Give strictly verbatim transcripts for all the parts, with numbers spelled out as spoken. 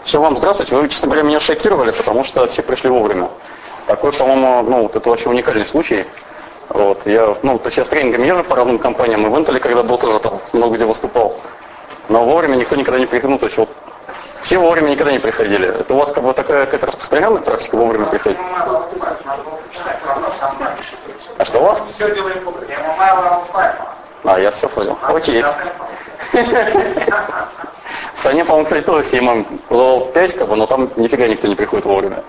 Все, вам здравствуйте. Вы, честно говоря, меня шокировали, потому что все пришли вовремя. Такой, по-моему, ну, вот это вообще уникальный случай. Вот, я, ну, то есть я с тренингами езжу по разным компаниям, и в Intel, когда был, тоже там много где выступал. Но вовремя никто никогда не приходил. Ну, то есть вот все вовремя никогда не приходили. Это у вас как бы такая какая-то распространенная практика вовремя приходить? А что у вас? Все делаем по А, я все понял. Окей. В стране, по-моему, кстати, тоже все имам пять, как бы, но там нифига никто не приходит вовремя.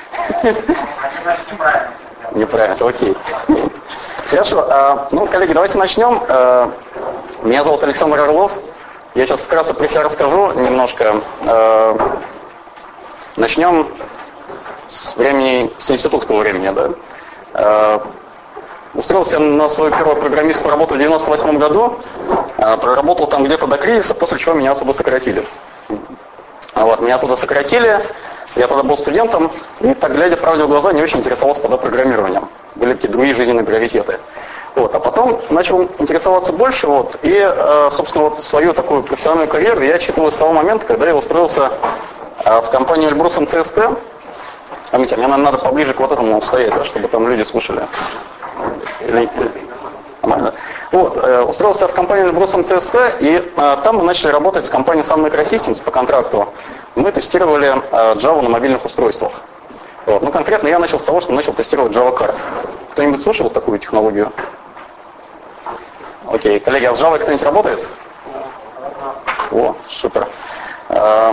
Неправильно, окей. Хорошо. А, ну, коллеги, давайте начнем. А, меня зовут Александр Орлов. Я сейчас вкратце про себя расскажу немножко. А, начнем с времени, с институтского времени, да. А, устроился на свою первую программистскую работу в девяносто восьмом году. А, проработал там где-то до кризиса, после чего меня оттуда сократили. А вот, меня оттуда сократили. Я тогда был студентом, и так, глядя правде в глаза, не очень интересовался тогда программированием. Были какие-то другие жизненные приоритеты. Вот. А потом начал интересоваться больше, вот, и, э, собственно, вот свою такую профессиональную карьеру я отчитывал с того момента, когда я устроился э, в компанию Эльбрус эм си эс ти. Помните, мне надо поближе к вот этому стоять, да, чтобы там люди слушали. Или... Нормально. Вот, э, устроился в компанию Эльбрус эм си эс ти, и э, там мы начали работать с компанией Sun Microsystems по контракту. Мы тестировали э, Java на мобильных устройствах. Вот. Ну, конкретно я начал с того, что начал тестировать Java Card. Кто-нибудь слышал такую технологию? Окей. Коллеги, а с Java кто-нибудь работает? О, супер. Э,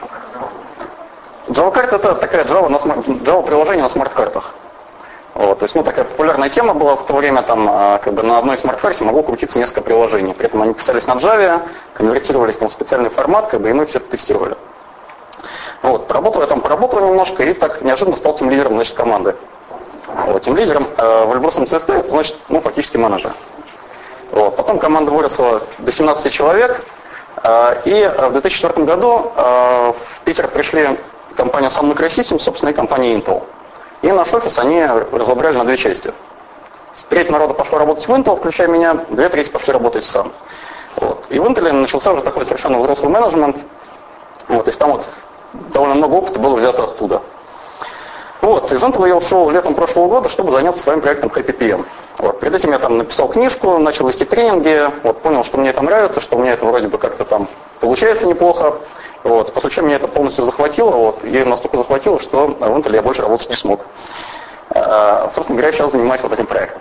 Java Card — это такая Java, на смарт... Java приложение на смарт-картах. Вот, то есть, ну, такая популярная тема была в то время, там, как бы на одной смарт-карте могло крутиться несколько приложений. При этом они писались на Java, конвертировались там в специальный формат, как бы, и мы все это тестировали. Вот, поработал я там, поработал немножко, и так неожиданно стал тимлидером, значит, команды. Вот, тимлидером э, в Эльбрус эм си эс ти, это значит, ну, фактически менеджер. Вот, потом команда выросла до семнадцати человек, э, и в две тысячи четвёртом году э, в Питер пришли компания Sun Microsystems, собственно, и компания Intel. И наш офис они разобрали на две части. Треть народа пошло работать в Intel, включая меня, две трети пошли работать в Sun. Вот. И в Intel начался уже такой совершенно взрослый менеджмент. Вот, то есть там вот довольно много опыта было взято оттуда. Вот, из Intel я ушел летом прошлого года, чтобы заняться своим проектом Happy пи эм. Вот, перед этим я там написал книжку, начал вести тренинги, вот, понял, что мне это нравится, что у меня это вроде бы как-то там получается неплохо. Вот, после чего меня это полностью захватило, вот, и настолько захватило, что в Intel я больше работать не смог. А, собственно говоря, сейчас занимаюсь вот этим проектом.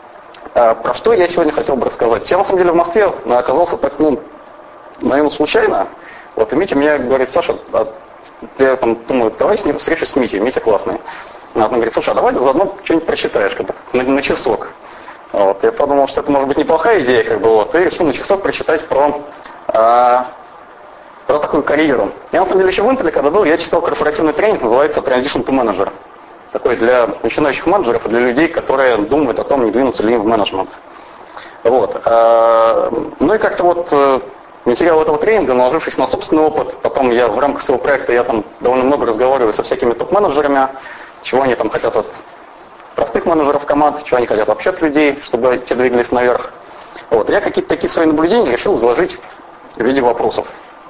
А, про что я сегодня хотел бы рассказать? Я на самом деле в Москве оказался так, ну, наверное, случайно. Вот, и Митя мне говорит: Саша, а я там думаю, давай с ним встречусь с Митей, Митя классный. Он говорит: слушай, а давай ты заодно что-нибудь прочитаешь, как бы, на, на часок. Вот, я подумал, что это может быть неплохая идея, как бы, вот, и решил на часок прочитать про, а, про такую карьеру. Я на самом деле еще в Intel, когда был, я читал корпоративный тренинг, называется Transition to Manager. Такой для начинающих менеджеров и для людей, которые думают о том, не двинуться ли им в менеджмент. Вот. А, ну и как-то вот материал этого тренинга, наложившись на собственный опыт, потом я в рамках своего проекта я там довольно много разговариваю со всякими топ-менеджерами, чего они там хотят от простых менеджеров команд, чего они хотят вообще от людей, чтобы те двигались наверх. Вот. Я какие-то такие свои наблюдения решил изложить в виде вопросов.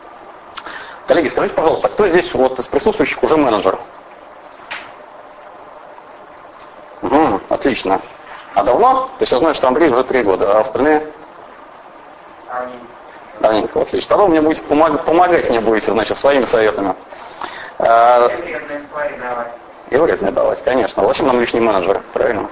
Коллеги, скажите, пожалуйста, кто здесь вот из присутствующих уже менеджер? Угу, отлично. А давно? То есть я знаю, что Андрей уже три года, а остальные? Давненько, отлично. Тогда вы мне будете помогать, помогать мне будете, значит, своими советами. А, и вредные давать, конечно. Зачем нам лишний менеджер, правильно?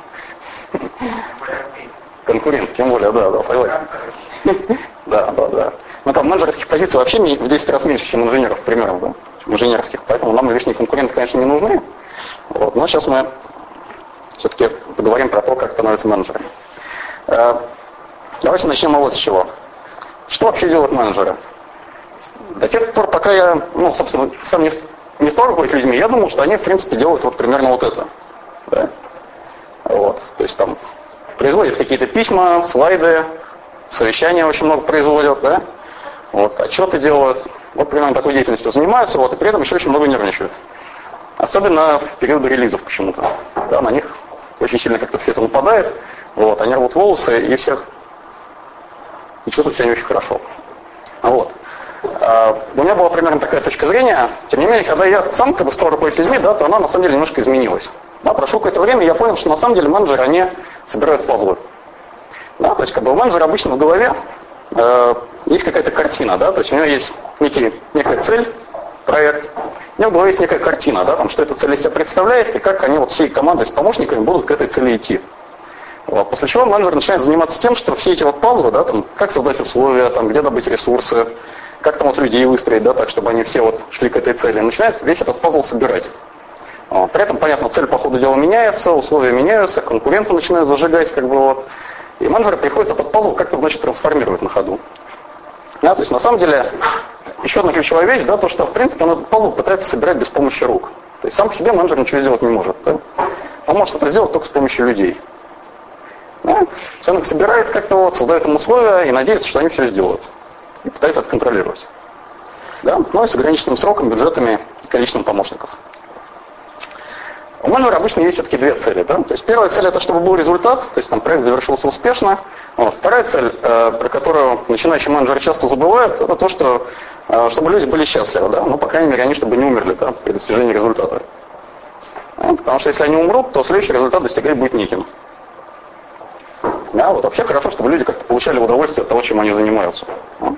Конкурент, тем более, да, да, согласен. Да, да, да. Ну там менеджерских позиций вообще в десять раз меньше, чем инженеров, примерно, да, инженерских. Поэтому нам лишние конкуренты, конечно, не нужны. Вот. Но сейчас мы все-таки поговорим про то, как становятся менеджерами. Давайте начнем вот с чего. Что вообще делают менеджеры? До тех пор, пока я, ну, собственно, сам не, не стал руководить людьми, я думал, что они, в принципе, делают вот примерно вот это. Да? Вот. То есть там производят какие-то письма, слайды, совещания очень много производят, да? Вот, отчеты делают. Вот примерно такой деятельностью занимаются, вот, и при этом еще очень много нервничают. Особенно в периоды релизов почему-то. Да, на них очень сильно как-то все это выпадает. Вот, они рвут волосы и всех и чувствуют себя не очень хорошо. Вот. У меня была примерно такая точка зрения. Тем не менее, когда я сам как бы стал руководить людьми, да, то она на самом деле немножко изменилась. Да, прошло какое-то время, и я понял, что на самом деле менеджеры, они собирают пазлы. Да, то есть как бы у менеджера обычно в голове э, есть какая-то картина, да, то есть у него есть некий, некая цель, проект, у него в голове есть некая картина, да, там, что эта цель из себя представляет, и как они вот всей командой с помощниками будут к этой цели идти. Вот. После чего менеджер начинает заниматься тем, что все эти вот пазлы, да, там, как создать условия, там, где добыть ресурсы, как там вот людей выстроить, да, так, чтобы они все вот шли к этой цели, начинает весь этот пазл собирать. Вот. При этом, понятно, цель по ходу дела меняется, условия меняются, конкуренты начинают зажигать, как бы вот, и менеджеру приходится этот пазл как-то, значит, трансформировать на ходу. Да, то есть, на самом деле, еще одна ключевая вещь, да, то, что, в принципе, он этот пазл пытается собирать без помощи рук. То есть, сам по себе менеджер ничего сделать не может. Да? Он может это сделать только с помощью людей. Да? Он их собирает как-то, вот, создает им условия и надеется, что они все сделают. И пытается это контролировать. Да? Ну и с ограниченным сроком, бюджетами и количеством помощников. У менеджера обычно есть все-таки две цели. Да? То есть первая цель — это чтобы был результат, то есть там проект завершился успешно. Вот. Вторая цель, э, про которую начинающие менеджеры часто забывают, это то, что, э, чтобы люди были счастливы. Да? Ну, по крайней мере, они чтобы не умерли, да, при достижении результата. Да? Потому что если они умрут, то следующий результат достигать будет неким. Да? Вот вообще хорошо, чтобы люди как-то получали удовольствие от того, чем они занимаются. Да?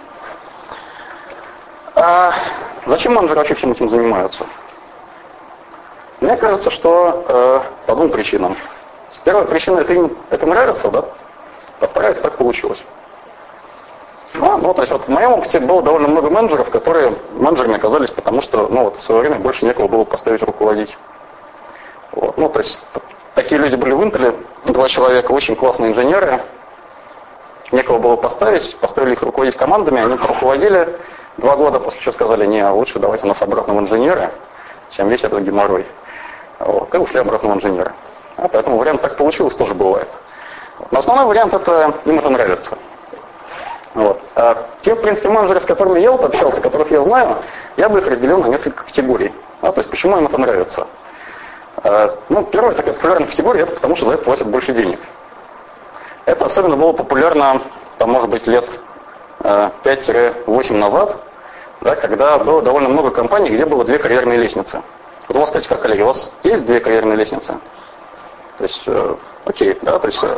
А зачем менеджеры вообще всем этим занимаются? Мне кажется, что э, по двум причинам. Первая причина — это им это нравится, да? А вторая — это так получилось. Ну, ну, то есть вот в моем опыте было довольно много менеджеров, которые менеджерами оказались, потому что, ну, вот в свое время больше некого было поставить руководить. Вот. Ну, то есть такие люди были в Интеле, два человека, очень классные инженеры, некого было поставить, поставили их руководить командами, они руководили два года, после чего сказали: не, лучше давайте нас обратно в инженеры, чем весь этот геморрой. Вот, и ушли обратно в инженеры. А поэтому вариант так получилось тоже бывает. Но основной вариант — это им это нравится. Вот. А те, в принципе, менеджеры, с которыми я вот общался, которых я знаю, я бы их разделил на несколько категорий. А, то есть почему им это нравится? А, ну, первая такая популярная категория — это потому, что за это платят больше денег. Это особенно было популярно, там, может быть, лет пять-восемь назад, да, когда было довольно много компаний, где было две карьерные лестницы. Вот у вас, кстати, как, коллеги, у вас есть две карьерные лестницы? То есть, э, окей, да, то есть...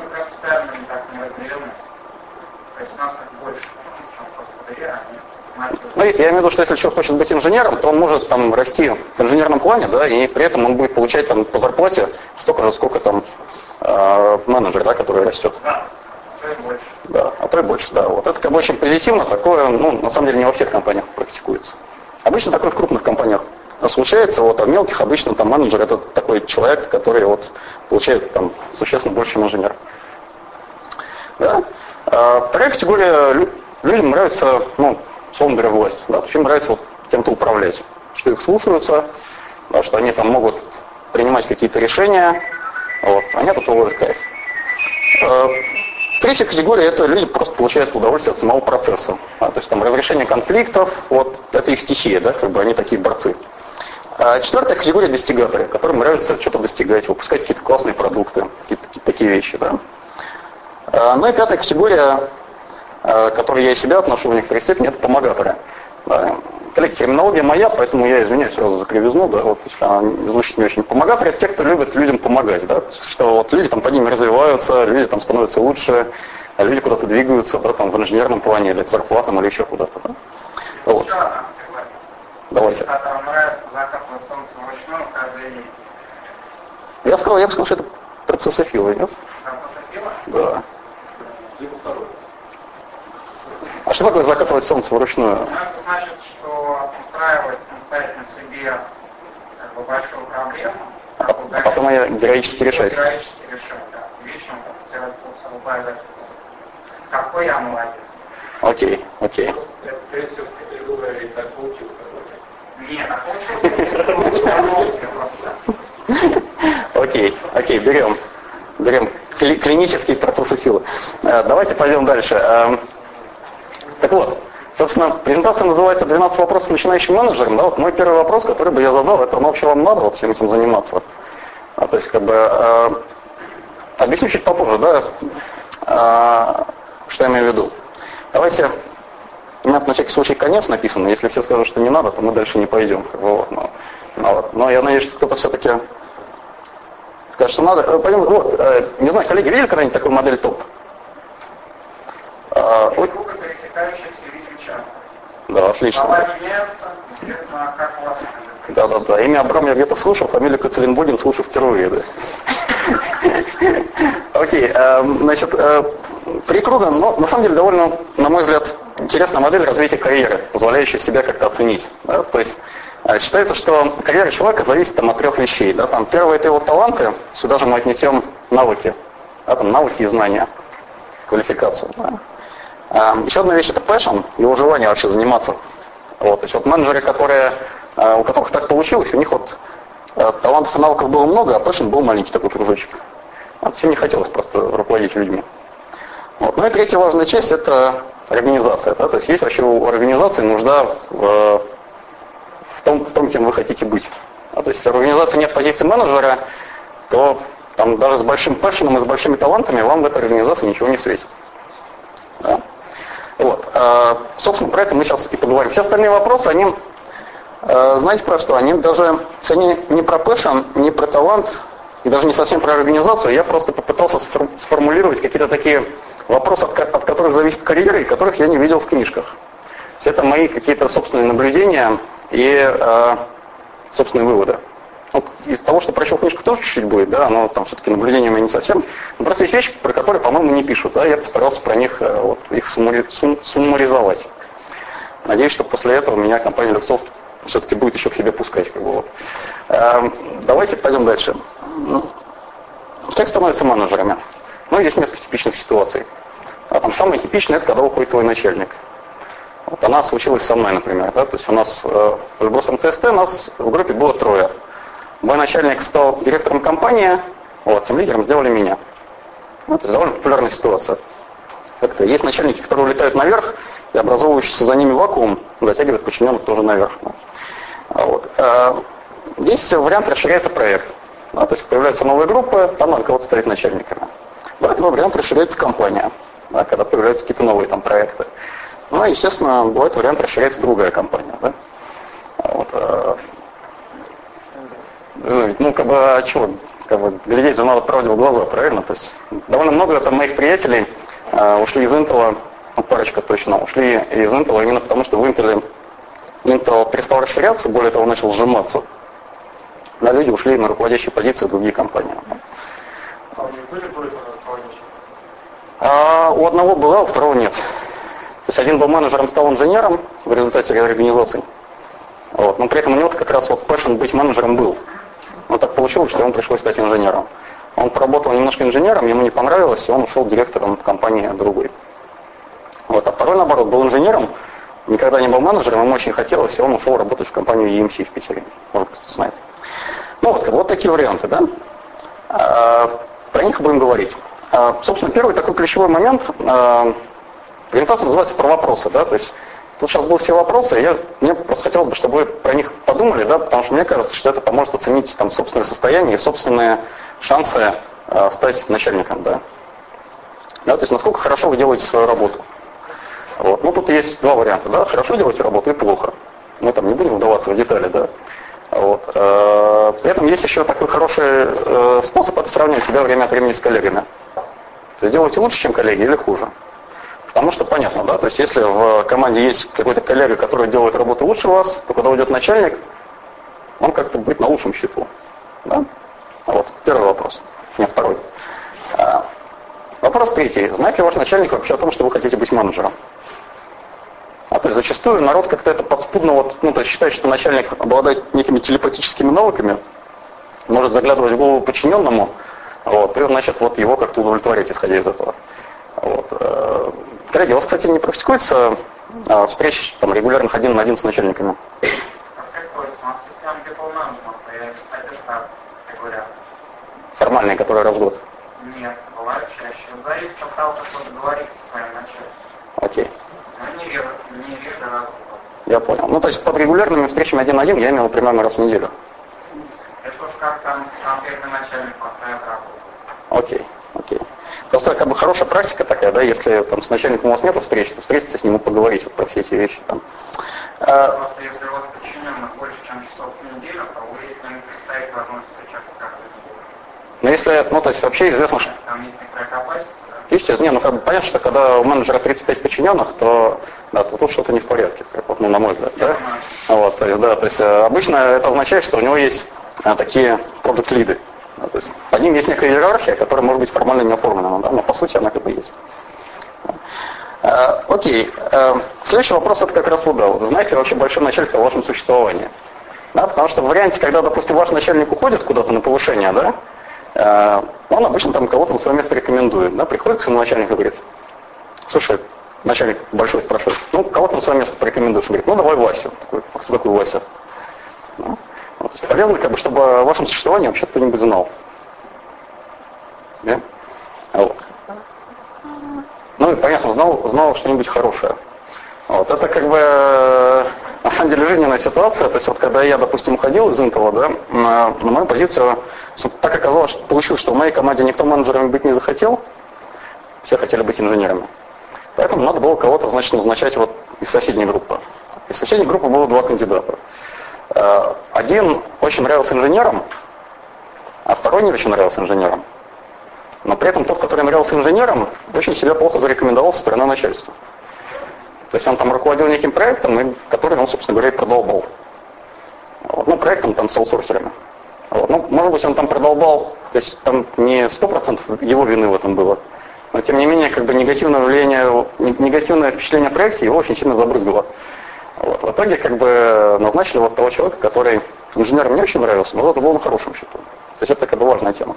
Ну, я имею в виду, что если человек хочет быть инженером, то он может там расти в инженерном плане, да, и при этом он будет получать там по зарплате столько же, сколько там э, менеджер, да, который растет. Да, а то и больше. Да, а то и больше, да. Вот это как бы очень позитивно, такое, ну, на самом деле не во всех компаниях практикуется. Обычно такое в крупных компаниях случается, вот, а в мелких обычно там менеджер — это такой человек, который вот получает там существенно больше, чем инженер. Да? А вторая категория: людям нравится, ну, условно говоря, власть. Да? Им нравится вот кем-то управлять, что их слушаются, да, что они там могут принимать какие-то решения, вот, они от этого ловят кайф. А третья категория — это люди просто получают удовольствие от самого процесса. Да? То есть там разрешение конфликтов, вот, это их стихия, да, как бы они такие борцы. А четвертая категория — достигаторы, которым нравится что-то достигать, выпускать какие-то классные продукты, какие-то, какие-то такие вещи. Да? А, ну и пятая категория, к которой я и себя отношу в некоторой степени, это помогаторы. Да. Коллеги, терминология моя, поэтому я извиняюсь сразу за кривизну, да, вот, если она звучит не очень. Помогаторы — это те, кто любит людям помогать, да, что вот люди там под ними развиваются, люди там становятся лучше, а люди куда-то двигаются, да, там в инженерном плане или зарплатном, или еще куда-то. Да. Вот. Давайте. Которым нравится закатывать солнце вручную каждый день. Я сказал, я бы сказал, что это процессофилы, нет? Процессофилы? Да. А что такое закатывать солнце вручную? Ну, это значит, что устраивать самостоятельно себе как бы большую проблему, а, а потом ее героически решать. Героически решать, да. Вечно как делать, какой я молодец. Окей, окей. Это, скорее всего, категория так получилось. Нет, так получилось. Окей, окей, берем. Берем клинические процессофилы. Давайте пойдем дальше. Так вот, собственно, презентация называется «двенадцать вопросов начинающим менеджерам». Да, вот мой первый вопрос, который бы я задал, это: ну, вообще вам надо вот всем этим заниматься? А, то есть, как бы, э, объясню чуть попозже, да, э, что я имею в виду. Давайте У меня на всякий случай конец написан, если все скажут, что не надо, то мы дальше не пойдем. Вот, но, но, вот. но я надеюсь, что кто-то все-таки скажет, что надо. Пойдем, вот, не знаю, коллеги, видели когда-нибудь такую модель топ? А, вот. Пересекающихся видим часто. Да, отлично. Слова меняются, интересно, как у вас это? Да, да, да. Имя Абрам я где-то слушал, фамилию Кацелинбудин слушал впервые, да. Окей, значит, три круга, но на самом деле довольно, на мой взгляд, интересная модель развития карьеры, позволяющая себя как-то оценить. Да? То есть считается, что карьера человека зависит там, от трех вещей. Да? Там, первое это его таланты, сюда же мы отнесем навыки, да? Там, навыки и знания, квалификацию. Да? А, еще одна вещь это passion, его желание вообще заниматься. Вот, то есть вот менеджеры, которые, у которых так получилось, у них вот талантов и навыков было много, а passion был маленький такой кружочек. Вот, всем не хотелось просто руководить людьми. Вот. Ну и третья важная часть это организация. Да? То есть есть вообще у организации нужда в, в, том, в том, кем вы хотите быть. Да? То есть если в организации нет позиции менеджера, то там, даже с большим пэшеном и с большими талантами вам в этой организации ничего не светит. Да? Вот. А, собственно, про это мы сейчас и поговорим. Все остальные вопросы, они, а, знаете про что? Они даже, они не про пэшен, не про талант, и даже не совсем про организацию. Я просто попытался сформулировать какие-то такие вопросы, от, от которых зависит карьера, и которых я не видел в книжках. Все это мои какие-то собственные наблюдения и э, собственные выводы. Ну, из того, что прочел в книжках, тоже чуть-чуть будет, да, но там все-таки наблюдения у меня не совсем. Но просто есть вещи, про которые, по-моему, не пишут, да, я постарался про них э, вот, их суммари, сум, суммаризовать. Надеюсь, что после этого меня компания Люксофт все-таки будет еще к себе пускать. Как бы, вот. э, давайте пойдем дальше. Как становятся менеджерами? Ну, есть несколько типичных ситуаций. А там самое типичное, это когда уходит твой начальник. Вот она случилась со мной, например. Да? То есть у нас э, в Эльбрус МЦСТ у нас в группе было трое. Мой начальник стал директором компании, вот, тем лидером сделали меня. Вот, это довольно популярная ситуация. Как-то есть начальники, которые улетают наверх, и образовывающийся за ними вакуум затягивает подчиненных тоже наверх. Вот. Здесь вариант расширяется проект. Да, то есть появляются новые группы, там надо кого-то ставить начальниками. В этом вариант расширяется компания, да, когда появляются какие-то новые там проекты. Ну и, естественно, бывает вариант расширяется другая компания. Да? Вот, а, ну, как бы, а чего? Как бы, глядеть же надо правде в глаза, правильно? То есть довольно много там моих приятелей а, ушли из Intel, ну, парочка точно, ушли из Intel именно потому, что в Intel Intel перестал расширяться, более того, начал сжиматься. Да, люди ушли на руководящие позиции в другие компании. А у них были до этого руководящие? А, у одного было, а у второго нет. То есть один был менеджером, стал инженером в результате реорганизации. Вот. Но при этом у него как раз вот passion быть менеджером был. Но так получилось, что ему пришлось стать инженером. Он поработал немножко инженером, ему не понравилось, и он ушел директором компании другой. Вот. А второй, наоборот, был инженером, никогда не был менеджером, ему очень хотелось, и он ушел работать в компанию и эм си в Питере. Может, кто-то знает. Ну вот, вот такие варианты, да? А, про них будем говорить. А, собственно, первый такой ключевой момент, а, презентация называется «Про вопросы», да, то есть тут сейчас будут все вопросы, и я, мне просто хотелось бы, чтобы вы про них подумали, да, потому что мне кажется, что это поможет оценить там собственное состояние и собственные шансы а, стать начальником, да. Да, то есть насколько хорошо вы делаете свою работу. Вот. Ну тут есть два варианта, да, хорошо делаете работу и плохо. Мы там не будем вдаваться в детали, да. Вот. При этом есть еще такой хороший способ — это сравнивать себя время от времени с коллегами. То есть делаете лучше, чем коллеги, или хуже. Потому что понятно, да, то есть если в команде есть какой-то коллега, который делает работу лучше вас, то когда уйдет начальник, он как-то будет на лучшем счету. Да? Вот, первый вопрос. Нет, второй. Вопрос третий. Знает ли ваш начальник вообще о том, что вы хотите быть менеджером? А, то есть зачастую народ как-то это подспудно, вот, ну, то есть считает, что начальник обладает некими телепатическими навыками, может заглядывать в голову подчиненному, вот, и значит вот его как-то удовлетворять, исходя из этого. Вот. Коллеги, у вас, кстати, не практикуется а, встреч там, регулярных один на один с начальниками? Практикуется. У нас система people management и аттестация регулярно. Формальные, которые раз в год? Нет, бывает чаще. Зависит от того, как вы договоритесь со своим начальником. Окей. Но не реже, не реже раз в год. Я понял. Ну, то есть под регулярными встречами один на один я имел примерно раз в неделю. Это уж как там конкретный начальник поставит работу. Окей, окей. Просто просто как бы хорошая практика такая, да, если там с начальником у вас нет встречи, то встретиться с ним и поговорить вот про все эти вещи. Там. Просто если у вас подчиненных больше, чем часов в неделю, то вы с ним представить возможность встречаться каждую неделю. Но если, ну то есть вообще известно, что... Там есть некоторая capacity, да? Естественно, не, ну как бы понятно, что когда у менеджера тридцать пять подчиненных, то, да, то тут что-то не в порядке, как вот, ну, на мой взгляд, да? Вот, то есть, да, то есть обычно это означает, что у него есть а, такие project-лиды. Да, то есть под ним есть некая иерархия, которая может быть формально не оформлена, да, но по сути она как бы есть. А, окей. А, следующий вопрос это как раз вот, да, вот, знаете ли вообще большое начальство о вашем существовании? Да, потому что в варианте, когда, допустим, ваш начальник уходит куда-то на повышение, да, он обычно там кого-то на свое место рекомендует, да, приходит к своему начальнику и говорит, слушай, начальник большой спрашивает, ну, кого ты на свое место порекомендуешь? Он говорит, ну, давай Васю. Такой, а кто такой Вася? Ну, вот, полезно, как бы, чтобы о вашем существовании вообще кто-нибудь знал. Да? Вот. Ну, и понятно, знал, знал что-нибудь хорошее. Вот, это как бы, на самом деле, жизненная ситуация. То есть вот когда я, допустим, уходил из Intel, да, на, на мою позицию, так оказалось, что получилось, что в моей команде никто менеджерами быть не захотел, все хотели быть инженерами. Поэтому надо было кого-то, значит, назначать вот из соседней группы. Из соседней группы было два кандидата. Один очень нравился инженерам, а второй не очень нравился инженерам. Но при этом тот, который нравился инженерам, очень себя плохо зарекомендовал со стороны начальства. То есть он там руководил неким проектом, который он, собственно говоря, и продолбал. Вот. Ну, проектом там с аутсорсерами. Вот. Ну, может быть, он там продолбал, то есть там не сто процентов его вины в этом было. Но, тем не менее, как бы негативное влияние, негативное впечатление о проекте его очень сильно забрызгало. Вот. В итоге, как бы, назначили вот того человека, который инженерам не очень нравился, но это был на хорошем счету. То есть это как бы важная тема.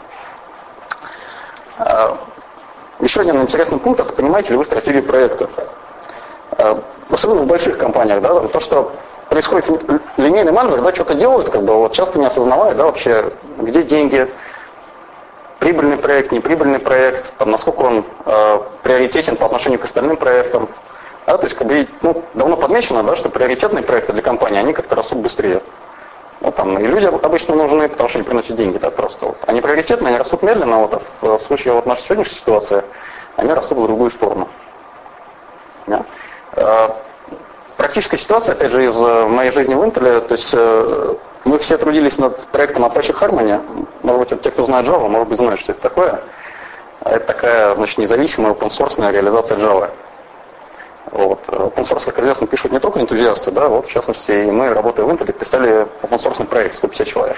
Еще один интересный пункт, это понимаете ли вы стратегию проекта. Особенно в больших компаниях, да, то, что происходит линейный менеджер, да, что-то делают, как бы вот часто не осознавая, да, вообще, где деньги, прибыльный проект, неприбыльный проект, там, насколько он э, приоритетен по отношению к остальным проектам. Да, то есть, как бы, ну, давно подмечено, да, что приоритетные проекты для компании, они как-то растут быстрее. Ну, там, и люди обычно нужны, потому что они приносят деньги, да, просто. Вот. Они приоритетные, они растут медленно, вот, а в случае вот нашей сегодняшней ситуации, они растут в другую сторону. Да? Практическая ситуация, опять же, из моей жизни в Intel, то есть мы все трудились над проектом Apache Harmony. Может быть, вот те, кто знает Java, может быть, знают, что это такое. Это такая, значит, независимая open-source реализация Java. Вот. Open-source, как известно, пишут не только энтузиасты, да, вот, в частности, и мы, работая в Intel, писали open-source проект, сто пятьдесят человек.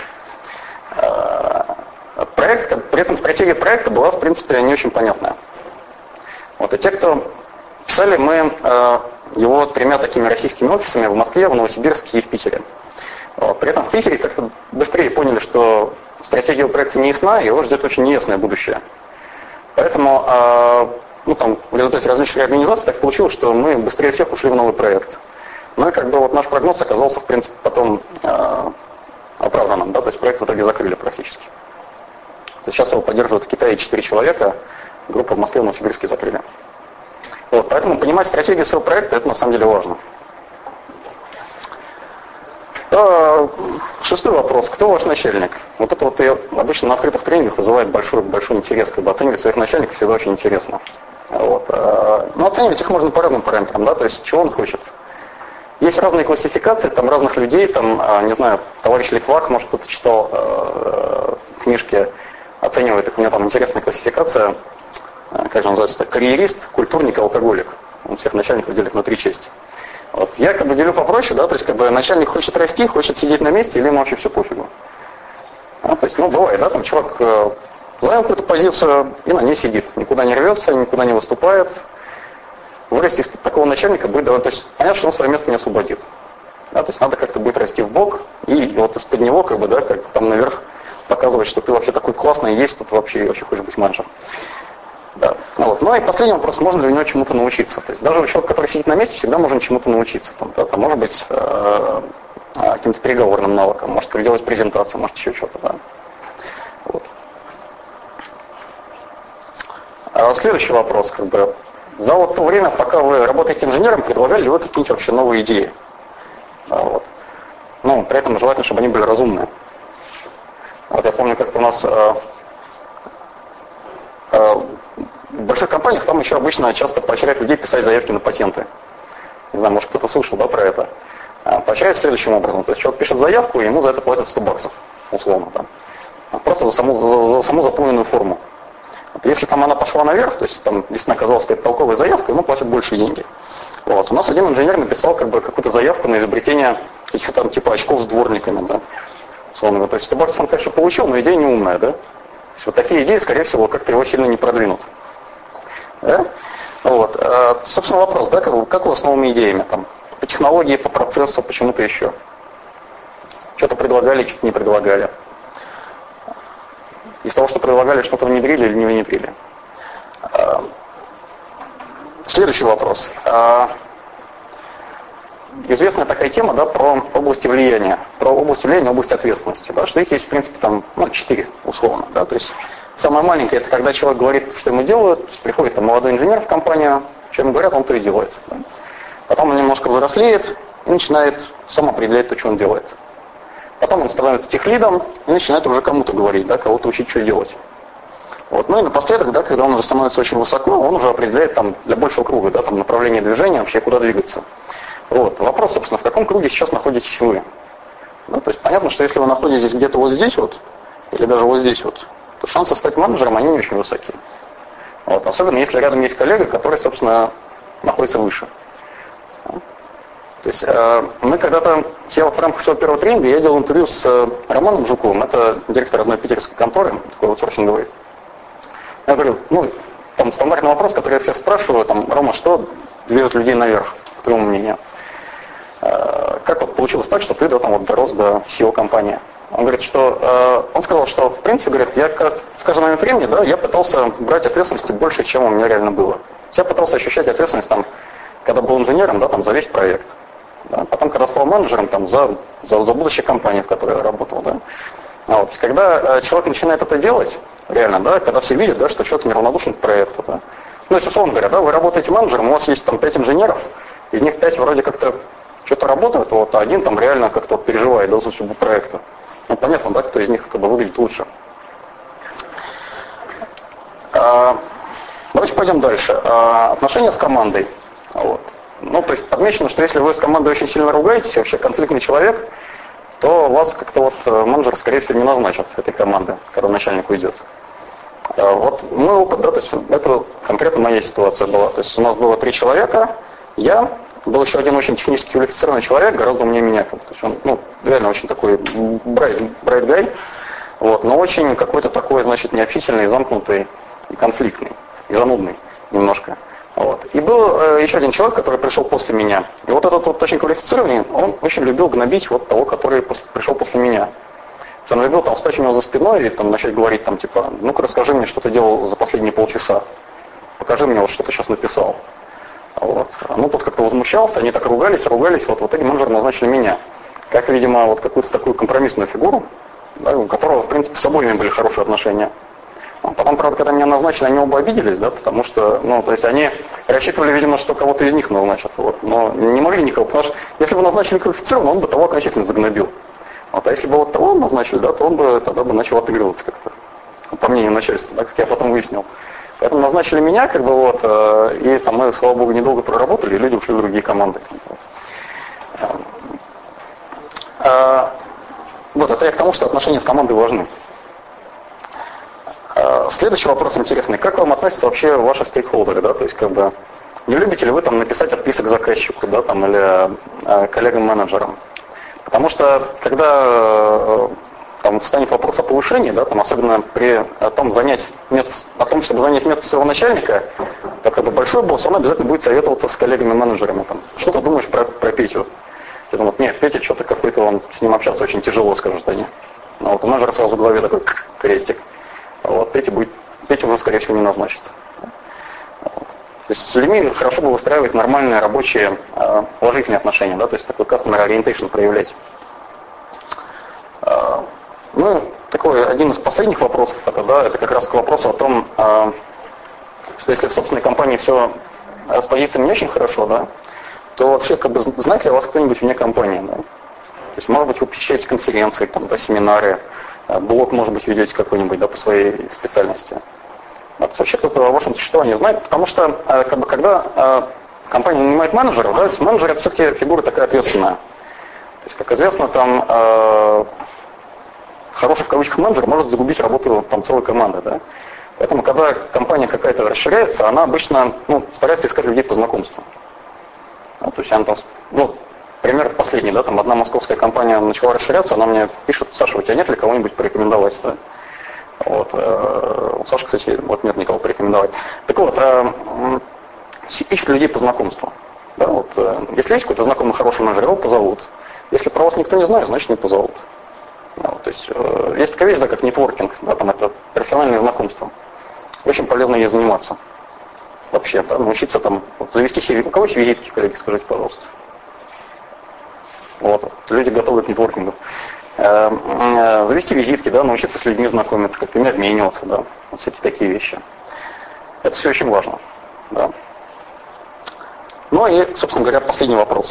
Проект, при этом стратегия проекта была, в принципе, не очень понятная. Вот. И те, кто писали мы э, его тремя такими российскими офисами в Москве, в Новосибирске и в Питере. Вот. При этом в Питере как-то быстрее поняли, что стратегия у проекта не ясна, и его ждет очень неясное будущее. Поэтому э, ну, там, в результате различных организаций так получилось, что мы быстрее всех ушли в новый проект. Ну и как бы вот наш прогноз оказался, в принципе, потом э, оправданным, да, то есть проект в итоге закрыли практически. То есть сейчас его поддерживают в Китае четыре человека, группу в Москве, в Новосибирске закрыли. Вот, поэтому понимать стратегию своего проекта, это на самом деле важно. Шестой вопрос. Кто ваш начальник? Вот это вот я обычно на открытых тренингах вызывает большой, большой интерес. Как бы оценивать своих начальников всегда очень интересно. Вот. Но оценивать их можно по разным параметрам, да, то есть чего он хочет. Есть разные классификации, там разных людей, там, не знаю, товарищ Литвак, может кто-то читал э, книжки, оценивает их. У меня там интересная классификация. Как же называется, карьерист, культурник, алкоголик. Он всех начальников делит на три части. Вот. Я как бы делю попроще, да, то есть как бы начальник хочет расти, хочет сидеть на месте, или ему вообще все пофигу. А, то есть, ну, бывает, да, там чувак э, занял какую-то позицию и на ней сидит, никуда не рвется, никуда не выступает. Вырасти из такого начальника будет довольно, то есть понятно, что он свое место не освободит. Да, то есть надо как-то будет расти в бок, и, и вот из-под него, как бы, да, как там наверх показывать, что ты вообще такой классный есть, тут вообще, вообще хочешь быть менеджером. Да. Вот. Ну и последний вопрос, можно ли у него чему-то научиться. То есть даже у человека, который сидит на месте, всегда можно чему-то научиться. Там, да, там, может быть, э, каким-то переговорным навыкам, может как делать презентацию, может еще что-то. Да. Вот. А следующий вопрос. Как бы, за вот то время, пока вы работаете инженером, предлагали ли вы какие-нибудь вообще новые идеи? Да, вот. Ну, при этом желательно, чтобы они были разумные. Вот я помню, как-то у нас... Э, в больших компаниях там еще обычно часто поощряют людей писать заявки на патенты. Не знаю, может кто-то слышал, да, про это. Поощряют следующим образом. То есть человек пишет заявку, и ему за это платят сто баксов, условно. Да. Просто за саму, за, за саму заполненную форму. Вот если там она пошла наверх, то есть там действительно оказалась какая-то толковая заявка, ему платят больше деньги. Вот. У нас один инженер написал как бы какую-то заявку на изобретение каких-то там типа очков с дворниками. Да. Условно. То есть сто баксов он, конечно, получил, но идея не умная. Да. То есть вот такие идеи, скорее всего, как-то его сильно не продвинут. Да? Вот. А, собственно, вопрос, да, как, как у вас с новыми идеями? Там, по технологии, по процессу, почему-то еще? Что-то предлагали, что-то не предлагали. Из того, что предлагали, что-то внедрили или не внедрили. А, следующий вопрос. А, известная такая тема, да, про области влияния. Про область влияния, область ответственности. Да, что их есть, в принципе, там, ну, четыре, условно. Да, то есть самое маленькое, это когда человек говорит, что ему делают, приходит там молодой инженер в компанию, что ему говорят, он то и делает. Да. Потом он немножко взрослеет и начинает сам определять то, что он делает. Потом он становится техлидом и начинает уже кому-то говорить, да, кого-то учить, что делать. Вот. Ну и напоследок, да, когда он уже становится очень высоко, он уже определяет там, для большего круга, да, там, направление движения, вообще куда двигаться. Вот. Вопрос, собственно, в каком круге сейчас находитесь вы? Ну, то есть понятно, что если вы находитесь где-то вот здесь вот, или даже вот здесь вот, то шансы стать менеджером, они не очень высоки. Вот. Особенно если рядом есть коллега, который, собственно, находится выше. То есть э, мы когда-то, я в рамках своего первого тренинга, я делал интервью с э, Романом Жуковым, это директор одной питерской конторы, такой аутсорсинговой. Я говорю, ну, там стандартный вопрос, который я всех спрашиваю, там, Рома, что движет людей наверх, по твоему мнению? Э, как вот получилось так, что ты, да, там вот дорос до си и о компании? Он говорит, что, э, он сказал, что, в принципе, говорит, я как, в каждый момент времени, да, я пытался брать ответственности больше, чем у меня реально было. Я пытался ощущать ответственность, там, когда был инженером, да, там, за весь проект. Да. Потом, когда стал менеджером, там, за, за, за будущие компании, в которой я работал. Да. А вот, когда э, человек начинает это делать, реально, да, когда все видят, да, что человек неравнодушен к проекту. Да. Ну, то есть, условно говоря, да, вы работаете менеджером, у вас есть там пять инженеров, из них пять вроде как-то что-то работают, вот, а один там реально как-то переживает, да, за судьбу проекта. Ну, понятно, да, кто из них как бы выглядит лучше. А, давайте пойдем дальше. А, отношения с командой. Вот. Ну, то есть подмечено, что если вы с командой очень сильно ругаетесь, вообще конфликтный человек, то вас как-то вот менеджер, скорее всего, не назначит этой команды, когда начальник уйдет. А, вот мой опыт, да, то есть это конкретно моя ситуация была. То есть у нас было три человека, я, был еще один очень технически квалифицированный человек, гораздо умнее меня. То есть он, ну, реально очень такой bright, bright guy, вот, но очень какой-то такой, значит, необщительный, замкнутый и конфликтный, и занудный немножко. Вот. И был э, еще один человек, который пришел после меня. И вот этот вот очень квалифицированный, он очень любил гнобить вот того, который пос- пришел после меня. Он любил там встать у него за спиной и там начать говорить там типа, ну-ка расскажи мне, что ты делал за последние полчаса. Покажи мне, вот что ты сейчас написал. Вот. Ну, тот как-то возмущался, они так ругались, ругались, вот в итоге менеджер назначили меня. Как, видимо, вот какую-то такую компромиссную фигуру, да, у которого, в принципе, с обоими были хорошие отношения. Потом, правда, когда меня назначили, они оба обиделись, да, потому что, ну, то есть они рассчитывали, видимо, что кого-то из них назначат, вот, но не могли никого, потому что если бы назначили квалифицированного, он бы того окончательно загнобил. Вот, а если бы вот того назначили, да, то он бы тогда бы начал отыгрываться как-то, по мнению начальства, да, как я потом выяснил. Поэтому назначили меня, как бы вот, э, и там мы, слава богу, недолго проработали, и люди ушли в другие команды. А, вот, это я к тому, что отношения с командой важны. А, следующий вопрос интересный. Как вам относятся вообще ваши стейкхолдеры, да, то есть как бы не любите ли вы там написать отписок заказчику, да, там, или э, коллегам-менеджерам? Потому что когда там встанет вопрос о повышении, да, там, особенно при о том, занять место, о том, чтобы занять место своего начальника, то как бы большой босс, он обязательно будет советоваться с коллегами-менеджерами. Там, что ты думаешь про, про Петю? Я думаю, нет, Петя что-то какой-то, он с ним общаться очень тяжело, скажут они. Но вот у менеджера сразу в голове такой крестик. Вот, Петя будет, Петя уже, скорее всего, не назначится. Вот. То есть с людьми хорошо бы выстраивать нормальные рабочие э, положительные отношения, да, то есть такой customer orientation проявлять. Э, ну, такой один из последних вопросов, это, да, это как раз к вопросу о том, э, что если в собственной компании все с позициями не очень хорошо, да, то вообще, как бы, знает ли о вас кто-нибудь вне компании, да? То есть, может быть, вы посещаете конференции, там, да, семинары, блог, может быть, ведете какой-нибудь, да, по своей специальности. Это вообще кто-то о вашем существовании знает, потому что как бы, когда компания нанимает менеджера, да, менеджер это все-таки фигура такая ответственная. То есть, как известно, там э, хороший в кавычках менеджер может загубить работу там, целой команды. Да? Поэтому, когда компания какая-то расширяется, она обычно ну, старается искать людей по знакомству. Да, то есть она там, ну, пример последний, да, там одна московская компания начала расширяться, она мне пишет: Саша, у тебя нет ли кого-нибудь порекомендовать? Да? Вот, э, у Саши, кстати, вот нет никого порекомендовать. Так вот, э, ищут людей по знакомству. Да, вот, э, если есть какой-то знакомый хороший менеджер, его позовут. Если про вас никто не знает, значит не позовут. Да, вот, то есть э, есть такая вещь, да, как нетворкинг, да, там это профессиональное знакомство. Очень полезно ей заниматься. Вообще, да, научиться там вот, завести себе. У кого есть визитки, коллеги, скажите, пожалуйста. Вот, люди готовы к нетворкингу. Э, э, завести визитки, да, научиться с людьми знакомиться, как-то ими обмениваться, да, вот всякие такие вещи. Это все очень важно. Да. Ну и, собственно говоря, последний вопрос.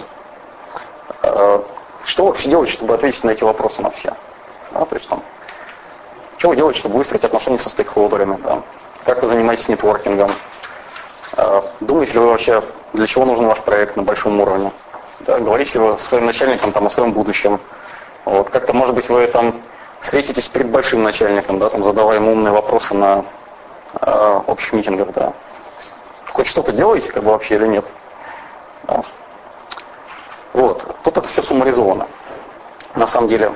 Что вообще делать, чтобы ответить на эти вопросы на все? Да, то есть, там, что вы делаете, чтобы выстроить отношения со стейкхолдерами? Да? Как вы занимаетесь нетворкингом? Думаете ли вы вообще, для чего нужен ваш проект на большом уровне? Да? Говорите ли вы с своим начальником там, о своем будущем? Вот. Как-то, может быть, вы там встретитесь перед большим начальником, да, там, задавая ему умные вопросы на э, общих митингах. Да? Хоть что-то делаете как бы, вообще или нет? Да. Вот. Тут это все суммаризовано. На самом деле.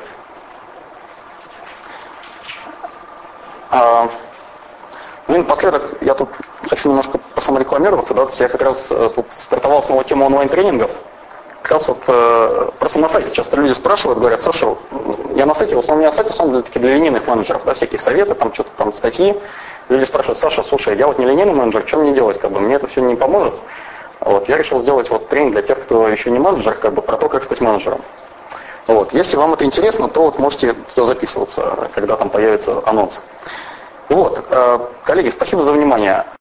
А, ну и напоследок я тут хочу немножко посаморекламироваться. Да? Я как раз тут стартовал снова тему онлайн-тренингов. Как раз вот э, просто на сайте часто люди спрашивают, говорят: Саша, я на сайте, в основном я на сайте, в основном для, для линейных менеджеров, да, всякие советы, там что-то там статьи. Люди спрашивают: Саша, слушай, я вот не линейный менеджер, что мне делать, как бы, мне это все не поможет. Вот, я решил сделать вот тренинг для тех, кто еще не менеджер, как бы про то, как стать менеджером. Вот, если вам это интересно, то вот можете туда записываться, когда там появится анонс. Вот, коллеги, спасибо за внимание.